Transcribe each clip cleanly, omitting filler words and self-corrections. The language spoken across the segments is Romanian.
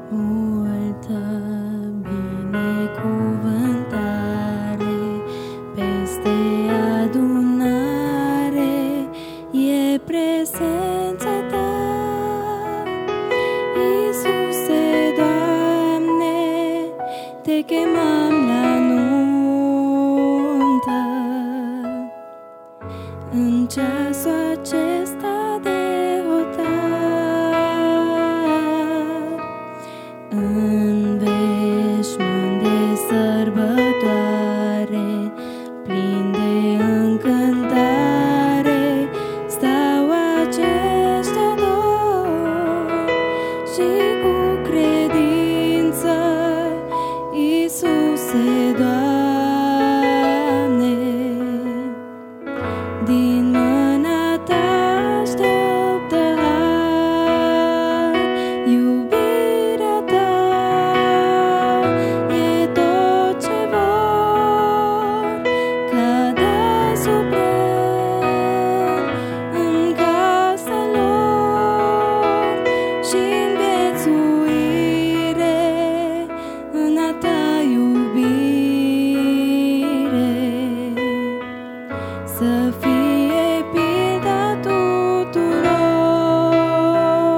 Multă binecuvântare peste adunare e prezența ta, Iisuse, Doamne, te chemăm la nuntă. În ceasul acesta de hotar, în veșmânt de sărbătoare, plin de încântare, stau aceștia doi și cu credință, Iisuse, Doamne, din mâna ta așteaptă har. Iubirea ta e tot ce vor, ca deasupra în casa lor și-n viețuire în a ta iubire. Să fie pilda tuturor.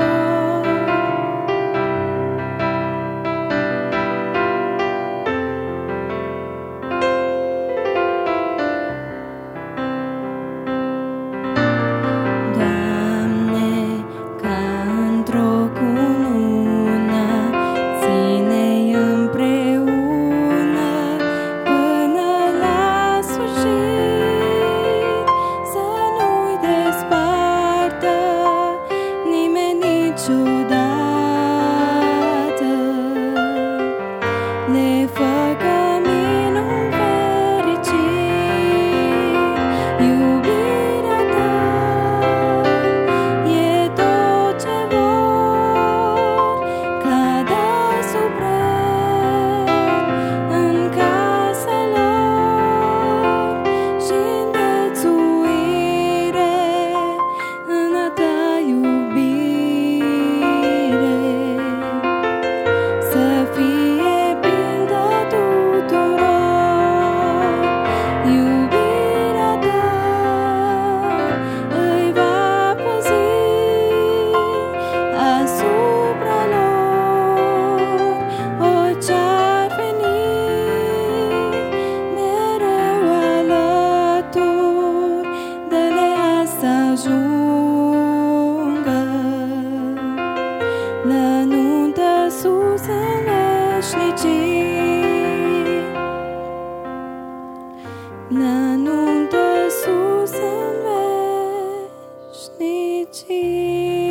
Doamne, ca într-o cunună, ține-i împreună până la sfârșit, să nu-i despartă nimeni niciodată. Le fă căminul fericit. Iubirea ta e tot ce vor, ca deasupra în casa lor și-n viețuire în a ta iubire. Să fie pildă tuturor. Iubirea ta îi va păzi asupra lor, orice-ar veni, mereu alături de le să ajungă la nuntă sus în veșnicii, la nuntă sus în veșnicii.